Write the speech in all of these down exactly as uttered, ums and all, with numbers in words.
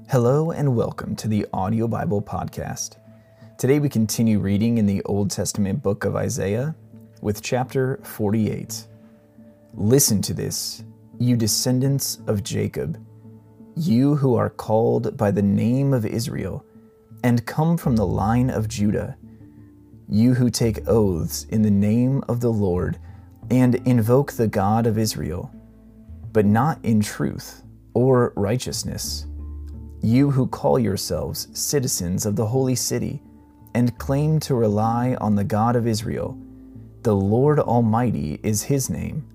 Hello and welcome to the Audio Bible Podcast. Today we continue reading in the Old Testament book of Isaiah with chapter forty-eight. Listen to this, you descendants of Jacob, you who are called by the name of Israel and come from the line of Judah, you who take oaths in the name of the Lord and invoke the God of Israel, but not in truth or righteousness. You who call yourselves citizens of the holy city and claim to rely on the God of Israel, the Lord Almighty is his name.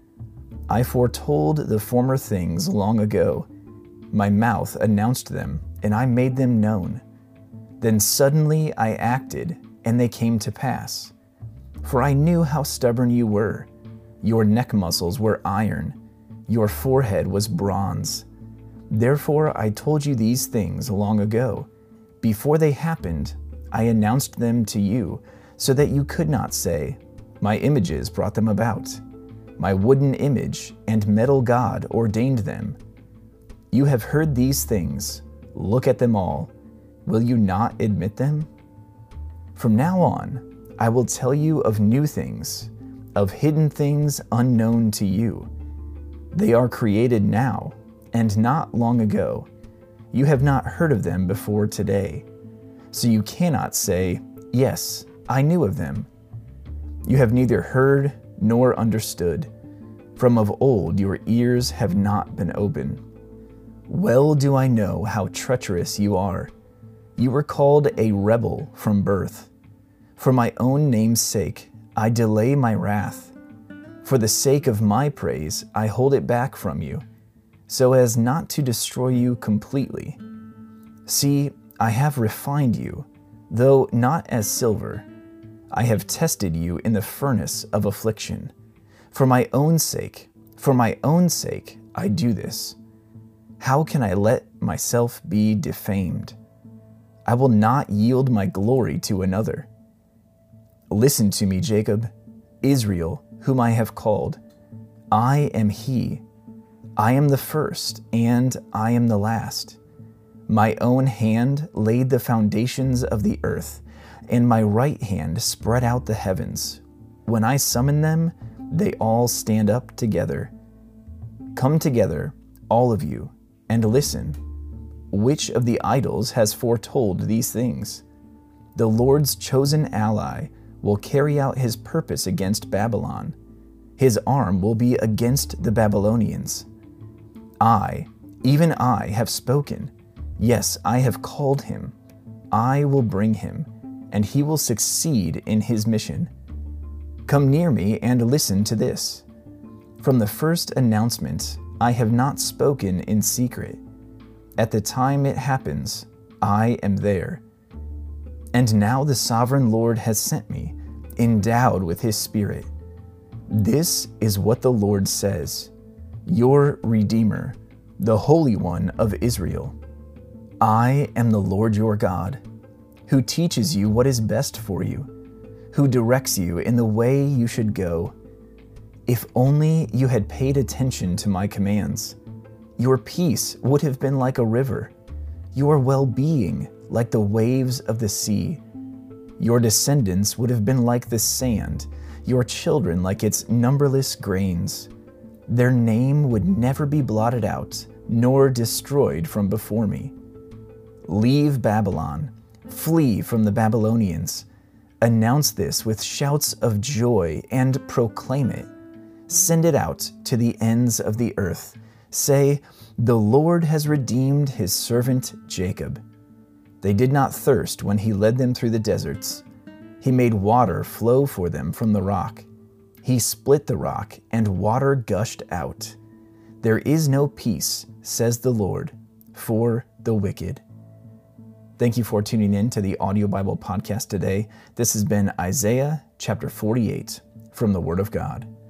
I foretold the former things long ago. My mouth announced them, and I made them known. Then suddenly I acted, and they came to pass. For I knew how stubborn you were. Your neck muscles were iron. Your forehead was bronze. Therefore I told you these things long ago. Before they happened, I announced them to you, so that you could not say, my images brought them about. My wooden image and metal god ordained them. You have heard these things. Look at them all. Will you not admit them? From now on, I will tell you of new things, of hidden things unknown to you. They are created now, and not long ago. You have not heard of them before today. So you cannot say, yes, I knew of them. You have neither heard nor understood. From of old your ears have not been open. Well do I know how treacherous you are. You were called a rebel from birth. For my own name's sake, I delay my wrath. For the sake of my praise, I hold it back from you, so as not to destroy you completely. See, I have refined you, though not as silver. I have tested you in the furnace of affliction. For my own sake, for my own sake, I do this. How can I let myself be defamed? I will not yield my glory to another. Listen to me, Jacob, Israel, whom I have called. I am he. I am the first, and I am the last. My own hand laid the foundations of the earth, and my right hand spread out the heavens. When I summon them, they all stand up together. Come together, all of you, and listen. Which of the idols has foretold these things? The Lord's chosen ally will carry out his purpose against Babylon. His arm will be against the Babylonians. I, even I, have spoken. Yes, I have called him. I will bring him, and he will succeed in his mission. Come near me and listen to this. From the first announcement, I have not spoken in secret. At the time it happens, I am there. And now the sovereign Lord has sent me, endowed with his Spirit. This is what the Lord says. Your Redeemer, the Holy One of Israel. I am the Lord your God, who teaches you what is best for you, who directs you in the way you should go. If only you had paid attention to my commands, your peace would have been like a river, your well-being like the waves of the sea. Your descendants would have been like the sand, your children like its numberless grains. Their name would never be blotted out, nor destroyed from before me. Leave Babylon, flee from the Babylonians. Announce this with shouts of joy and proclaim it. Send it out to the ends of the earth. Say, the Lord has redeemed his servant Jacob. They did not thirst when he led them through the deserts. He made water flow for them from the rock. He split the rock, and water gushed out. There is no peace, says the Lord, for the wicked. Thank you for tuning in to the Audio Bible Podcast today. This has been Isaiah chapter forty-eight from the Word of God.